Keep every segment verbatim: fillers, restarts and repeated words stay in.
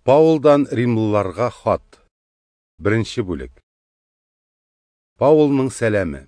Паулдан римлыларга хат. Беренче бүлек. Паулның сәламе.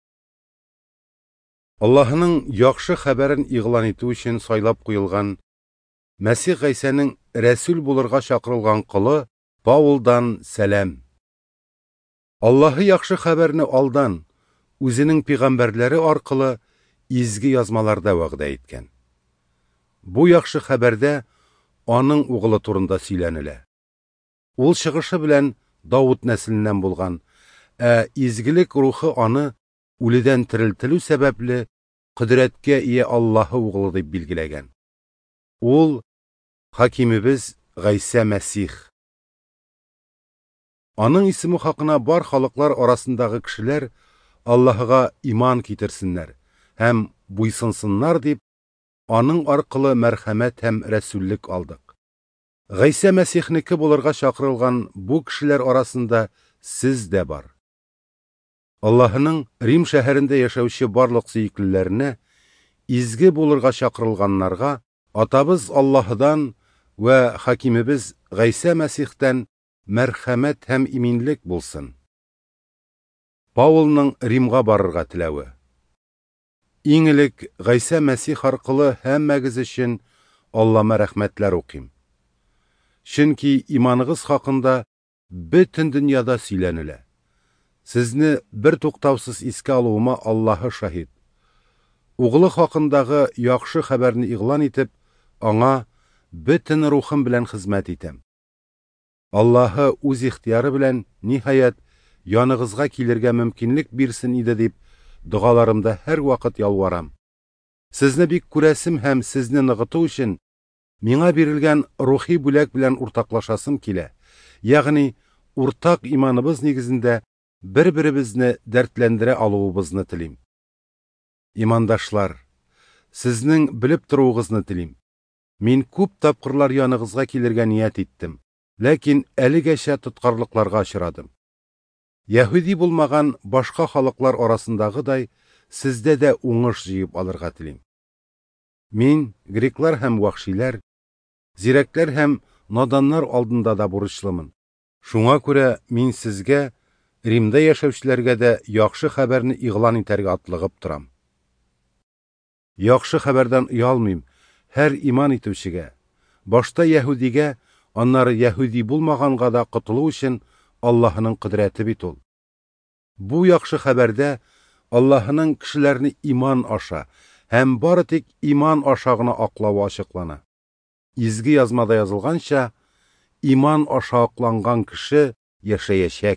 Аллаһның яхшы хәбәрен игълан итү өчен сайлап куелган Мәсих Гайсаның рәсүл булырга чакырылган кылы Паулдан сәлам. Аллаһы яхшы хәбәрне алдан үзенең пигамбәрләре аркылы изге язмаларда вәгъдә иткән. Бу яхшы хәбәрдә аның угылы турында сөйләнелә. Ул чыгышы белән Давуд нәселеннән булган, ә изгелек рухы аны үледән терелтелү сәбәпле кудрәткә ия Аллаһы угылы дип билгеләгән. Ул хакимебез Гайса Мәсих. Аның исеме хакына бар халыклар арасындагы кешеләр Аллаһыга иман китерсеннәр һәм буйсынсыннар дип, аның аркылы мәрхәмәт һәм рәсүллек алдык. Гайса Мәсихнеке булырга чакырылган бу кешеләр арасында сез дә бар. Аллаһның Рим шәһәрендә яшәүче барлык сөеклеләренә, изге булырга чакырылганнарга атабыз Аллаһыдан вә хакимебез Гайса Мәсихтән мәрхәмәт һәм иминлек булсын. Паулның Римга барырга теләве. Иң элек Гайса Мәсих аркылы һәммәгез өчен Аллама рәхмәтләр укыйм. Чөнки иманыгыз хакында бөтен дөньяда сөйләнелә. Сезне бер туктаусыз искә алуыма Аллаһы шаһид. Угылы хакындагы яхшы хәбәрне игълан итеп, аңа бөтен рухым белән хезмәт итәм. Аллаһы үз ихтияры белән ниһаять яныгызга килергә мөмкинлек бирсен иде дип дугаларымда һәр вакыт ялварам. Сезне бик күрәсем һәм сезне ныгыту өчен миңа бирелгән рухи бүләк белән уртаклашасым килә. Ягъни уртак иманыбыз нигезендә бер-беребезне дәртләндерә алуыбызны телим. Имандашлар, сезнең белеп торуыгызны телим. Мин күп тапкырлар яныгызга килергә ният иттем, ләкин әлегәчә тоткарлыкларга очрадым. Яһүди булмаган башка халыклар арасындагыдай, сездә дә уңыш җыеп алырга телим. Мин греклар һәм вахшилар, зирәкләр һәм наданнар алдында да бурычлымын. Шуңа күрә мин сезгә, Римдә яшәүчеләргә дә яхшы хәбәрне игълан итәргә атлыгып торам. Яхшы хәбәрдән уялмыйм һәр иман итүчегә, башта яһүдигә, аннары яһүди булмаганга да котылу өчен Аллаһның кудрәте бит ул. Бу яхшы хәбәрдә Аллаһның кешеләрне иман аша һәм бары тик иман аша гына аклавы ачыклана. Изге язмада язылганча, иман аша акланган кеше яшәячәк.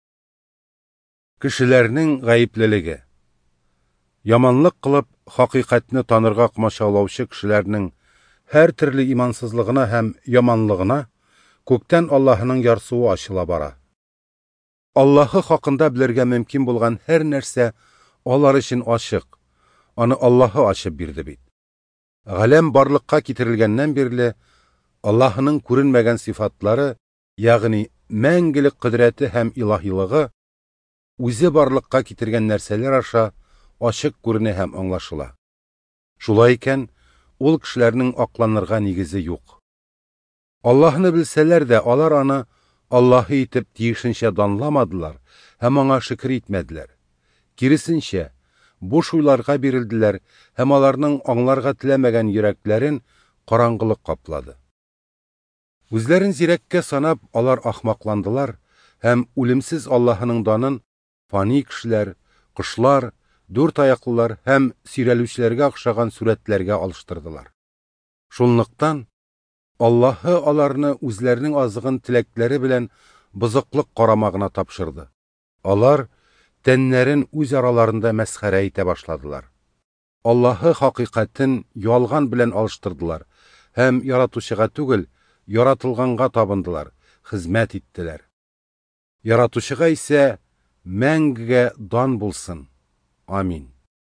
Кешеләрнең гаеплелеге. Яманлык кылып, хакыйкатьне танырга комачаулаучы кешеләрнең һәр төрле имансызлыгына һәм яманлыгына күктән Аллаһның ярсуы ачыла бара. Аллаһы хакында белергә мөмкин булган һәр нәрсә алар өчен ачык. Аны Аллаһы ачып бирде бит. Галәм барлыкка китерелгәннән бирле Аллаһның күренмәгән сифатлары, ягъни мәңгелек кудрәте һәм илаһилыгы үзе барлыкка китергән нәрсәләр аша ачык күренә һәм аңлашыла. Шулай икән, ул кешеләрнең акланырга нигезе юк. Аллаһны белсәләр дә, алар аны Аллаһы итеп тиешенчә данламадылар һәм аңа шөкр итмәделәр. Киресенчә, буш уйларга бирелделәр һәм аларның аңларга теләмәгән йөрәкләрен караңгылык каплады. Үзләрен зирәккә санап, алар ахмакландылар һәм үлемсез Аллаһының данын фани кешеләр, кошлар, дүрт аяклылар һәм сөйрәлүчеләргә охшаган сүрәтләргә алыштырдылар. Шунлыктан Аллаһы аларны үзләренең азыгын теләкләре белән бозыклык карамагына тапшырды. Алар тәннәрен үз араларында мәсхәрә итә башладылар. Аллаһы хакыйкатен ялган белән алыштырдылар һәм яратучыга түгел, яратылганга табындылар, хезмәт иттеләр. Яратучыга исә мәңгегә дан булсын. Амин.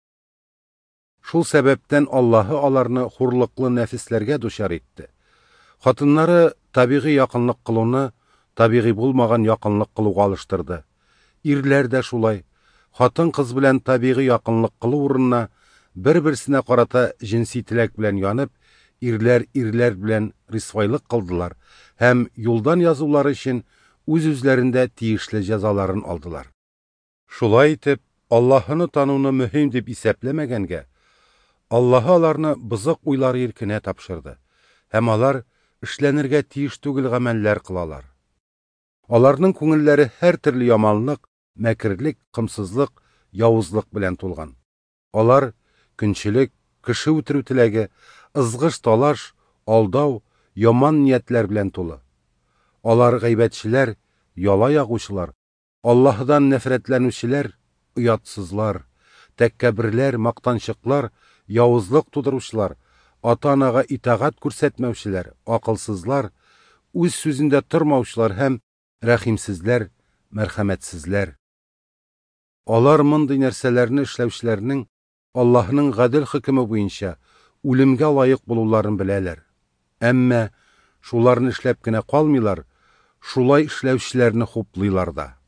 Шул сәбәптән Аллаһы аларны хурлыклы нәфисләргә дучар итте. Хатыннары табигый якынлык кылуны табигый булмаган якынлык кылуга алыштырды. Ирләр дә шулай, хатын кыз белән табигый якынлык кылу урынына бер-берсенә карата җинси теләк белән янып, ирләр ирләр белән рисвайлык кылдылар һәм юлдан язулары өчен үз-үзләрендә тиешле җәзаларын алдылар. Шулай итеп, Аллаһыны тануны мөһим дип исәпләмәгәнгә, Аллаһы аларны бызык уйлар иркенә тапшырды, һәм алар эшләнергә тиеш түгел гамәлләр кылалар. Аларның күңелләре һәр төрле яманлык, мәкерлек, кымсызлык, явызлык белән тулган. Алар көнчелек, кеше үтерү теләге, ызгыш талаш, алдау, яман ниятләр белән тулы. Алар гайбәтчеләр, яла ягучылар, Аллаһыдан нәфрәтләнүчеләр, уятсызлар, тәкәбберләр, мактанчыклар, явызлык тудыручылар, ата-анага итагать күрсәтмәүчеләр, акылсызлар, үз сүзендә тормаучылар һәм рәхимсезләр, мәрхәмәтсезләр. Алар мондый нәрсәләрне эшләүчеләрнең Аллаһның гадел хөкеме буенча үлемгә лаек булуларын беләләр. Әмма шуларны эшләп кенә калмыйлар, шулай эшләүчеләрне хуплыйлар да.